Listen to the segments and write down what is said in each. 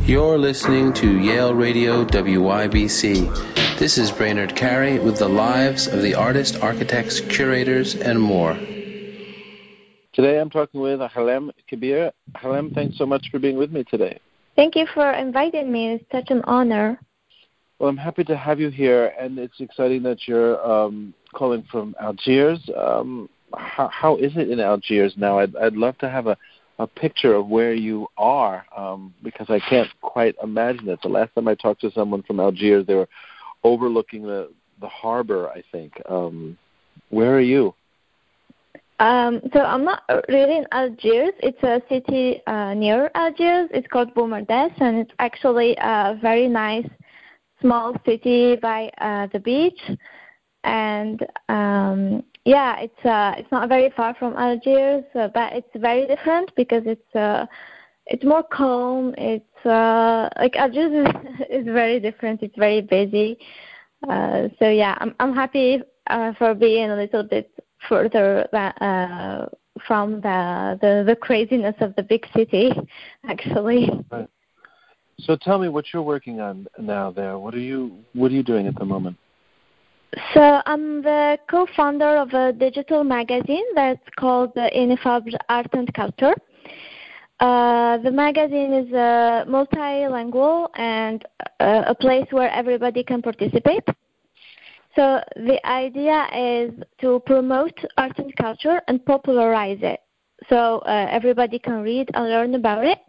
You're listening to Yale Radio WYBC. This is Brainerd Carey with the lives of the artists, architects, curators, and more. Today I'm talking with Halem Kabir. Halem, thanks so much for being with me today. Thank you for inviting me. It's such an honor. Well, I'm happy to have you here, and it's exciting that you're calling from Algiers. How is it in Algiers now? I'd love to have a picture of where you are, because I can't quite imagine it. The last time I talked to someone from Algiers, they were overlooking the harbor, I think. Where are you? So I'm not really in Algiers. It's a city near Algiers. It's called Boumardès, and it's actually a very nice small city by the beach. And it's not very far from Algiers, but it's very different because it's more calm. It's like Algiers is very different. It's very busy. I'm happy for being a little bit further from the craziness of the big city, actually. Right. So tell me what you're working on now there. What are you doing at the moment? So I'm the co-founder of a digital magazine that's called Ineffable Art and Culture. The magazine is multilingual and a place where everybody can participate. So the idea is to promote art and culture and popularize it, so everybody can read and learn about it.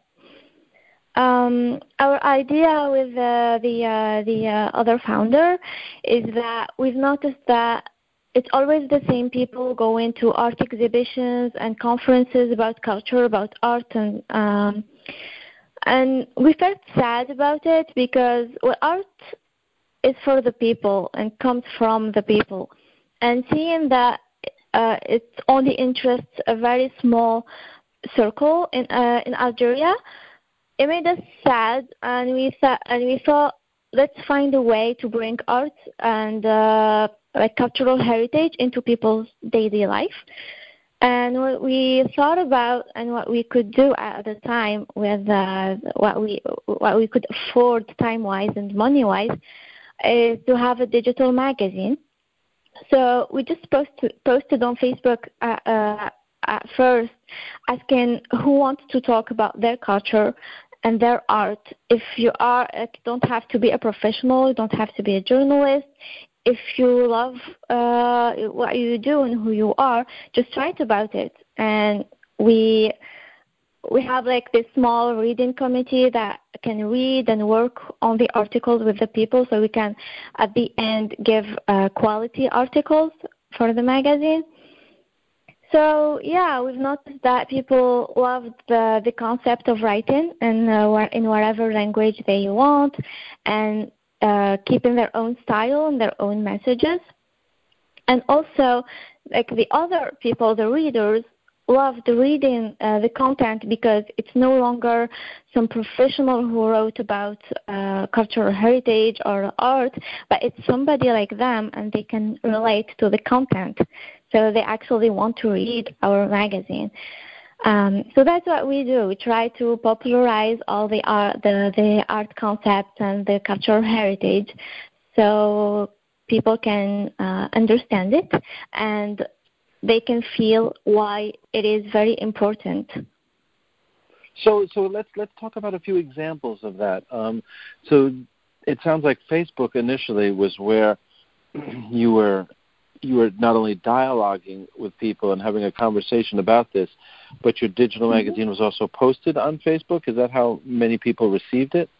Our idea with the other founder is that we've noticed that it's always the same people going to art exhibitions and conferences about culture, about art, and we felt sad about it because art is for the people and comes from the people, and seeing that it only interests a very small circle in Algeria, it made us sad, and we thought let's find a way to bring art and cultural heritage into people's daily life. And what we thought about and what we could do at the time with what we could afford time-wise and money-wise is to have a digital magazine. So we just posted on Facebook at first, asking who wants to talk about their culture and their art. If you don't have to be a professional, you don't have to be a journalist. If you love what you do and who you are, just write about it. And we have like this small reading committee that can read and work on the articles with the people, so we can at the end give quality articles for the magazine. So we've noticed that people love the concept of writing and in whatever language they want, and keeping their own style and their own messages. And also, like the other people, the readers, loved reading the content because it's no longer some professional who wrote about cultural heritage or art, but it's somebody like them, and they can relate to the content. So they actually want to read our magazine. So that's what we do. We try to popularize all the art concepts and the cultural heritage, so people can understand it and they can feel why it is very important. So let's talk about a few examples of that. So it sounds like Facebook initially was where you were not only dialoguing with people and having a conversation about this, but your digital magazine was also posted on Facebook. Is that how many people received it?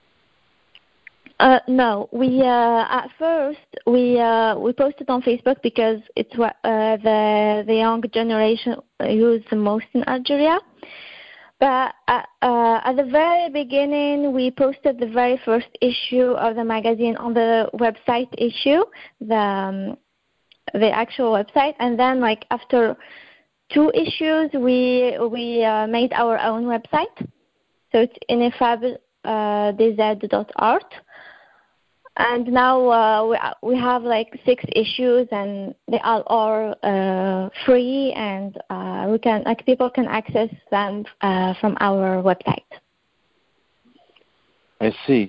No, we at first we posted on Facebook because it's what the young generation use the most in Algeria. But at the very beginning, we posted the very first issue of the magazine on the website issue, the actual website, and then like after 2 issues, we made our own website. So it's ineffable.art. And now we have like 6 issues, and they all are free, and people can access them from our website. I see.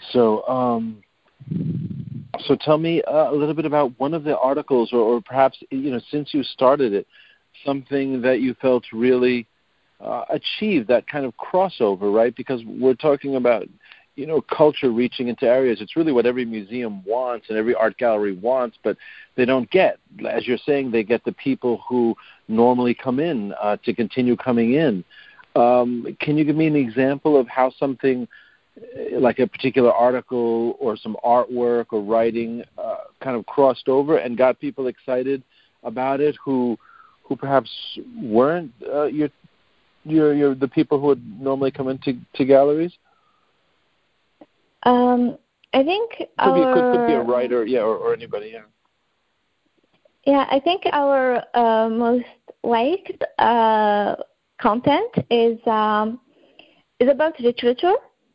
So tell me a little bit about one of the articles, or perhaps, since you started it, something that you felt really achieved that kind of crossover, right? Because we're talking about, culture reaching into areas. It's really what every museum wants and every art gallery wants, but they don't get. As you're saying, they get the people who normally come in to continue coming in. Can you give me an example of how something like a particular article or some artwork or writing kind of crossed over and got people excited about it who perhaps weren't the people who would normally come into galleries? I think could be a writer, or anybody, yeah. Yeah, I think our most liked content is about literature.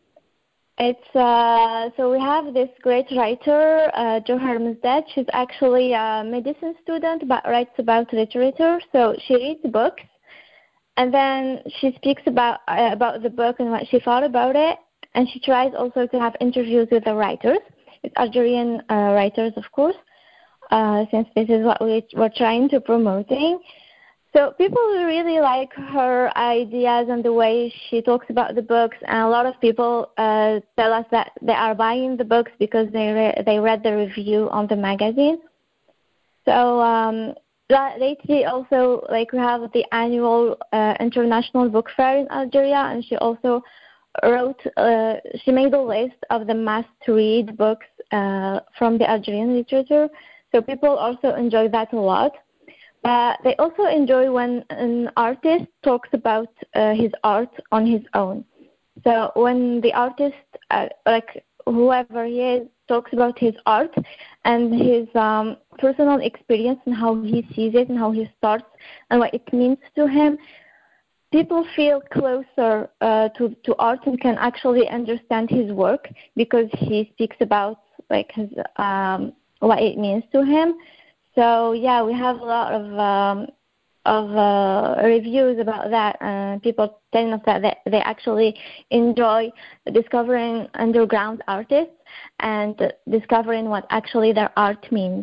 It's so we have this great writer, Johar Mazdad. She's actually a medicine student, but writes about literature. So she reads books, and then she speaks about the book and what she thought about it. And she tries also to have interviews with the writers, with Algerian writers, of course, since this is what we're trying to promoting. So people really like her ideas and the way she talks about the books, and a lot of people tell us that they are buying the books because they read the review on the magazine. So lately also, we have the annual international book fair in Algeria, and she also she made a list of the must-read books from the Algerian literature. So people also enjoy that a lot. They also enjoy when an artist talks about his art on his own. So when the artist, whoever he is, talks about his art and his personal experience and how he sees it and how he starts and what it means to him, people feel closer to art and can actually understand his work because he speaks about his what it means to him. So yeah, we have a lot of reviews about that. People telling us that they actually enjoy discovering underground artists and discovering what actually their art means.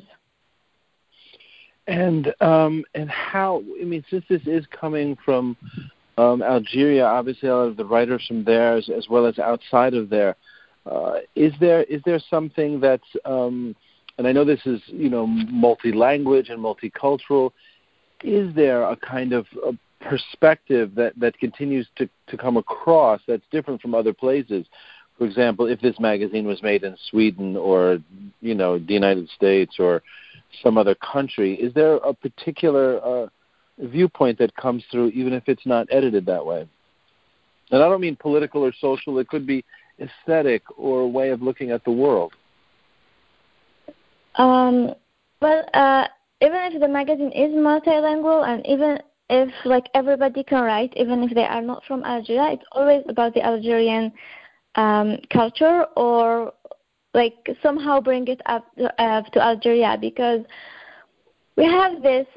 And how? I mean, since this is coming from Algeria, obviously a lot of the writers from there, as well as outside of there, is there something that's and I know this is, multi-language and multicultural. Is there a kind of a perspective that continues to come across that's different from other places? For example, if this magazine was made in Sweden or, the United States or some other country, is there a particular viewpoint that comes through, even if it's not edited that way? And I don't mean political or social. It could be aesthetic or a way of looking at the world. Even if the magazine is multilingual and even if everybody can write, even if they are not from Algeria, it's always about the Algerian culture or somehow bring it up to Algeria, because we have this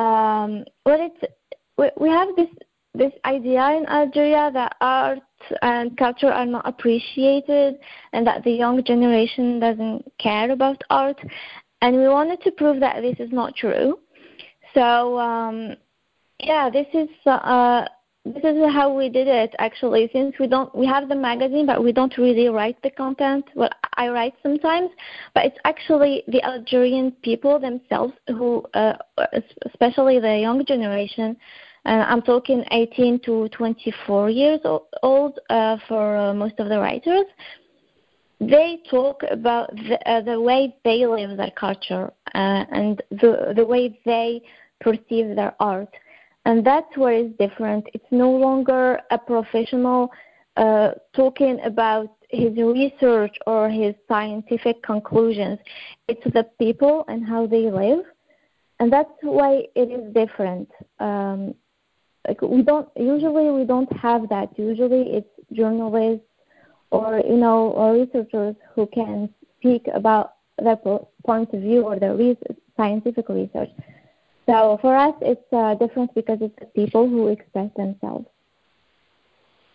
we have this idea in Algeria that art and culture are not appreciated and that the young generation doesn't care about art, and we wanted to prove that this is not true. So this is how we did it, actually. Since we have the magazine, but we don't really write the content. Well, I write sometimes, but it's actually the Algerian people themselves who, especially the young generation, and I'm talking 18 to 24 years old for most of the writers. They talk about the way they live their culture and the way they perceive their art. And that's where it's different. It's no longer a professional talking about his research or his scientific conclusions. It's the people and how they live. And that's why it is different. We don't have that. Usually it's journalists or researchers who can speak about their point of view or their scientific research. So for us, it's different because it's the people who express themselves.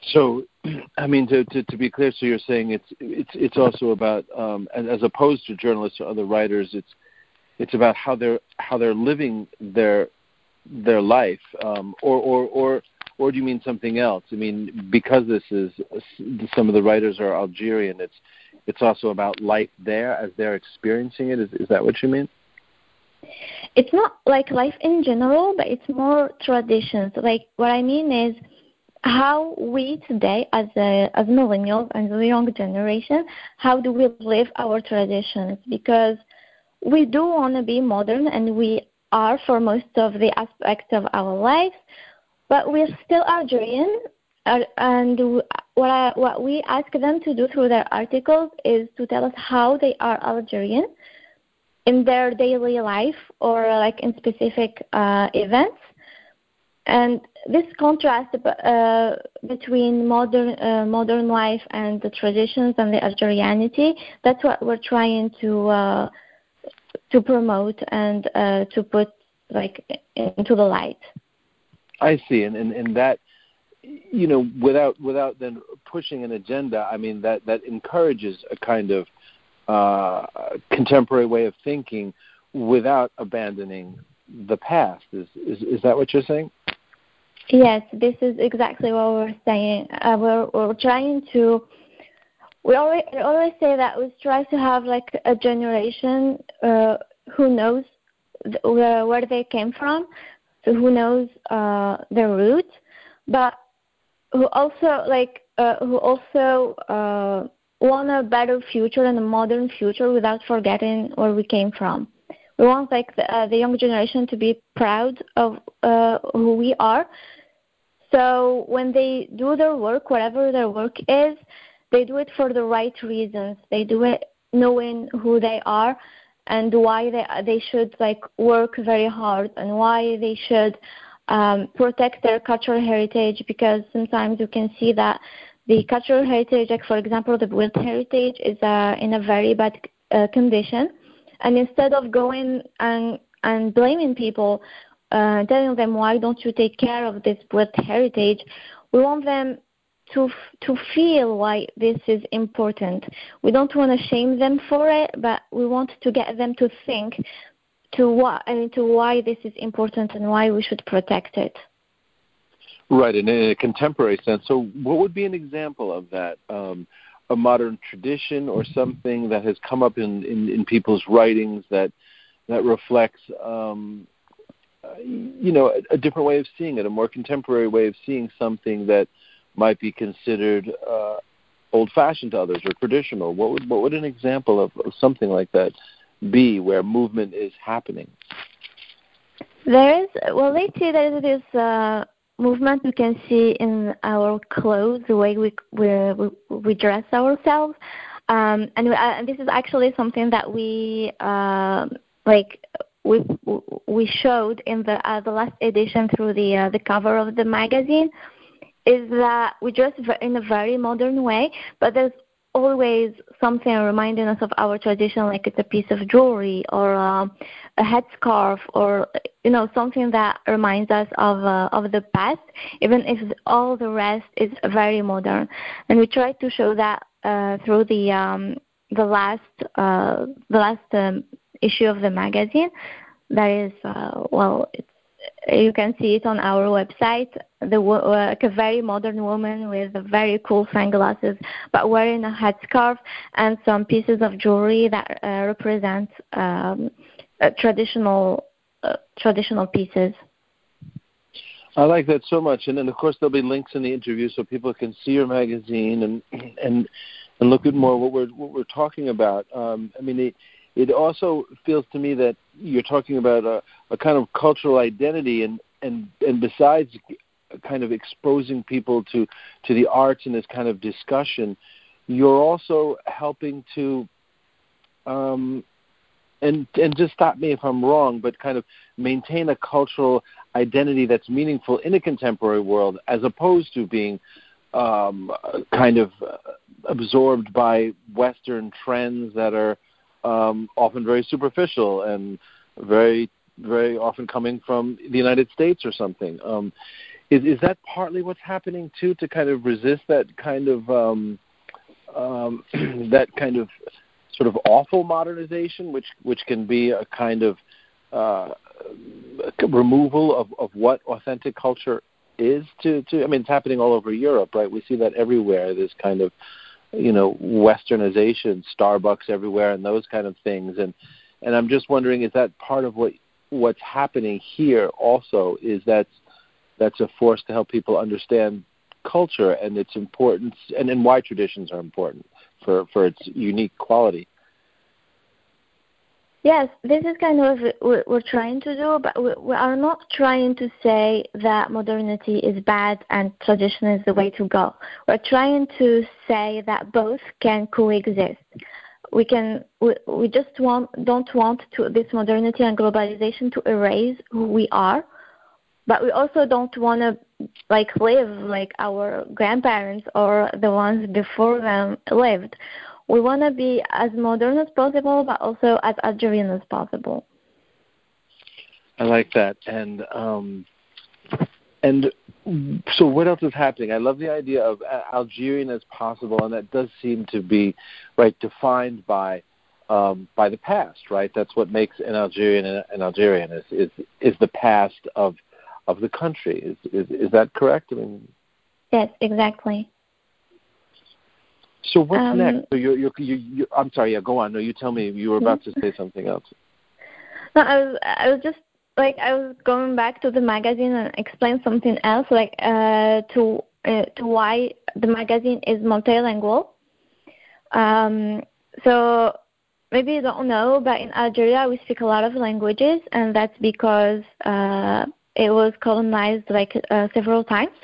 So, I mean, to be clear, so you're saying it's also about, as opposed to journalists or other writers, it's about how they're living their life, or do you mean something else? I mean, because this is some of the writers are Algerian, it's also about life there as they're experiencing it. Is that what you mean? It's not like life in general, but it's more traditions. Like what I mean is how we today, as millennials and the young generation, how do we live our traditions? Because we do want to be modern, and we are for most of the aspects of our lives, but we're still Algerian. And what we ask them to do through their articles is to tell us how they are Algerian in their daily life or like in specific events. And this contrast between modern life and the traditions and the Algerianity, that's what we're trying to promote and to put like into the light. I see, and that, you know, without then pushing an agenda, I mean that encourages a kind of contemporary way of thinking without abandoning the past. Is that what you're saying? Yes, this is exactly what we're saying. We're trying to. We always say that we try to have like a generation who knows where they came from, so who knows their roots, but who also want a better future and a modern future without forgetting where we came from. We want like the young generation to be proud of who we are. So when they do their work, whatever their work is, they do it for the right reasons. They do it knowing who they are and why they should like work very hard and why they should protect their cultural heritage, because sometimes you can see that the cultural heritage, like for example the Built heritage, is in a very bad condition. And instead of going and blaming people, telling them why don't you take care of this Built heritage, we want them to feel why this is important. We don't want to shame them for it, but we want to get them to think to why this is important and why we should protect it. Right, in a contemporary sense. So what would be an example of that? A modern tradition or something that has come up in people's writings that reflects, you know, a different way of seeing it, a more contemporary way of seeing something that might be considered old-fashioned to others or traditional. What would an example of something like that be, where movement is happening? Lately there is this movement we can see in our clothes, the way we dress ourselves, and this is actually something that we showed in the last edition through the cover of the magazine, is that we dress in a very modern way, but there's always something reminding us of our tradition, like it's a piece of jewelry or a headscarf, or you know, something that reminds us of the past, even if all the rest is very modern. And we try to show that through the last issue of the magazine. That is you can see it on our website. Like a very modern woman with very cool sunglasses, but wearing a headscarf and some pieces of jewelry that represent traditional pieces. I like that so much, and then of course there'll be links in the interview so people can see your magazine and look at more what we're talking about. I mean, it also feels to me that you're talking about a kind of cultural identity, and besides kind of exposing people to the arts and this kind of discussion, you're also helping to and just stop me if I'm wrong, but kind of maintain a cultural identity that's meaningful in a contemporary world, as opposed to being kind of absorbed by Western trends that are often very superficial and very, very often coming from the United States or something. Is that partly what's happening too, to kind of resist that kind of that kind of sort of awful modernization, which can be a kind of removal of what authentic culture is to I mean, it's happening all over Europe, right? We see that everywhere, this kind of, westernization, Starbucks everywhere and those kind of things. And I'm just wondering, is that part of what's happening here also, is that's a force to help people understand culture and its importance, and why traditions are important for its unique quality? Yes, this is kind of what we're trying to do, but we are not trying to say that modernity is bad and tradition is the way to go. We're trying to say that both can coexist. We just don't want this modernity and globalization to erase who we are, but we also don't want to live like our grandparents or the ones before them lived. We want to be as modern as possible, but also as Algerian as possible. I like that. And so what else is happening? I love the idea of Algerian as possible, and that does seem to be defined by the past, right? That's what makes an Algerian an Algerian is the past of the country. Is that correct? I mean, yes, exactly. So what's next? So you I'm sorry. Yeah, go on. No, you tell me. You were about to say something else. No, I was just I was going back to the magazine and explain something else, to why the magazine is multilingual. So maybe you don't know, but in Algeria we speak a lot of languages, and that's because it was colonized several times.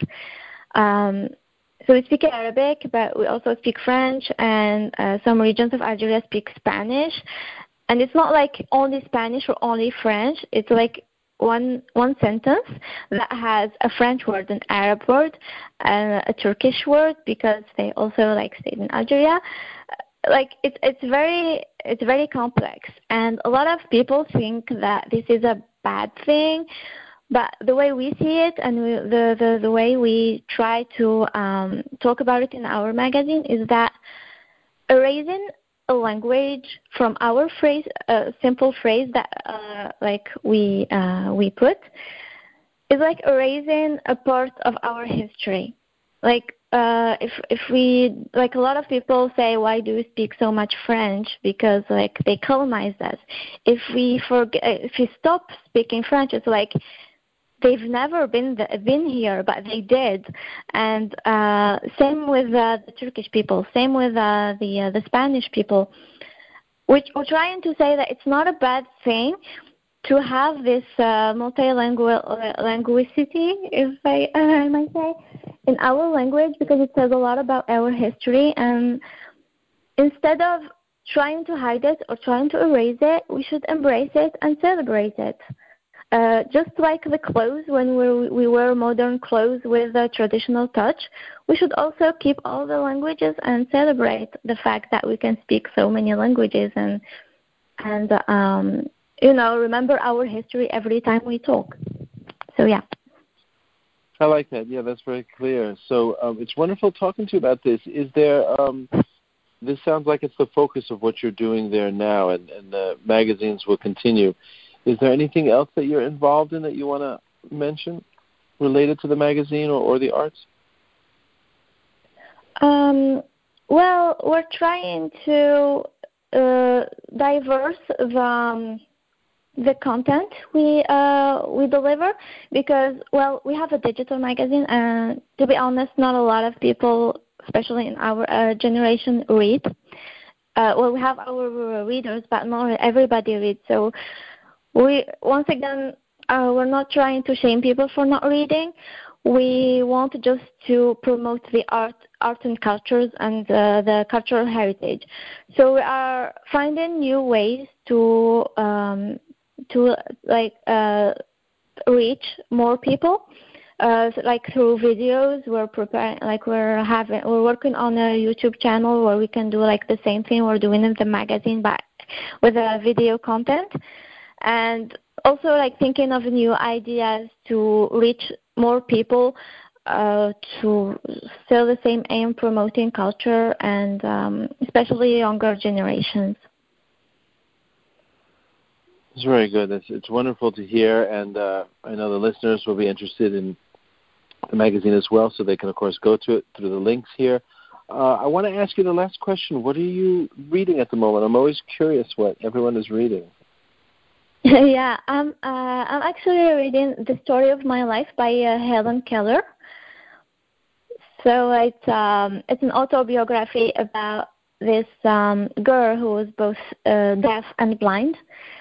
So we speak Arabic, but we also speak French, and some regions of Algeria speak Spanish. And it's not only Spanish or only French. It's one sentence that has a French word, an Arab word, and a Turkish word, because they also stayed in Algeria. It's very complex, and a lot of people think that this is a bad thing. But the way we see it, and the way we try to talk about it in our magazine, is that erasing a language from our phrase, a simple phrase that we put, is like erasing a part of our history. If we a lot of people say, why do we speak so much French? Because they colonized us. If we stop speaking French, it's they've never been here, but they did. And same with the Turkish people, same with the Spanish people. We're trying to say that it's not a bad thing to have this multilinguality, if I might say, in our language, because it says a lot about our history. And instead of trying to hide it or trying to erase it, we should embrace it and celebrate it. Just like the clothes, when we wear modern clothes with a traditional touch, we should also keep all the languages and celebrate the fact that we can speak so many languages and remember our history every time we talk. So, yeah. I like that. Yeah, that's very clear. So it's wonderful talking to you about this. Is there this sounds like it's the focus of what you're doing there now, and the magazines will continue. Is there anything else that you're involved in that you want to mention related to the magazine or the arts? Well, we're trying to diverse the content we deliver, because, we have a digital magazine, and to be honest, not a lot of people, especially in our generation, read. We have our readers, but not everybody reads. So we're not trying to shame people for not reading. We want just to promote the art and cultures and the cultural heritage. So we are finding new ways to reach more people. Through videos, we're working on a YouTube channel where we can do the same thing we're doing in the magazine, but with a video content. And also thinking of new ideas to reach more people to still the same aim, promoting culture, and especially younger generations. It's very good. It's wonderful to hear, and I know the listeners will be interested in the magazine as well, so they can, of course, go to it through the links here. I want to ask you the last question. What are you reading at the moment? I'm always curious what everyone is reading. Yeah, I'm actually reading The Story of My Life by Helen Keller. So it's an autobiography about this girl who was both deaf and blind,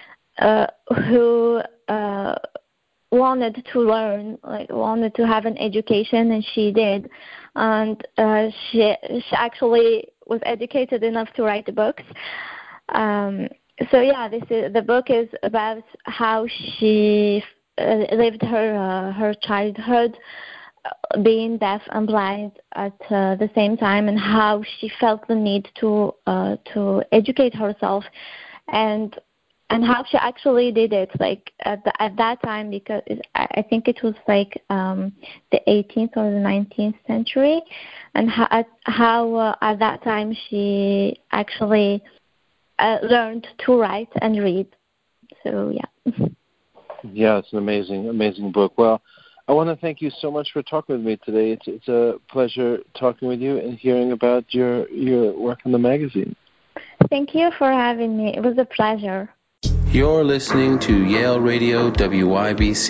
who wanted to learn, wanted to have an education, and she did. And she actually was educated enough to write books. So yeah, the book is about how she lived her childhood, being deaf and blind at the same time, and how she felt the need to educate herself, and how she actually did it, at that time, because I think it was the 18th or the 19th century, and how at that time she actually learned to write and read. So yeah. Yeah, it's an amazing book. Well, I want to thank you so much for talking with me today. It's a pleasure talking with you and hearing about your work in the magazine. Thank you for having me. It was a pleasure. You're listening to Yale Radio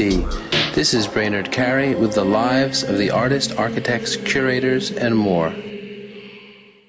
WYBC. This is Brainerd Carey with the lives of the artists, architects, curators, and more.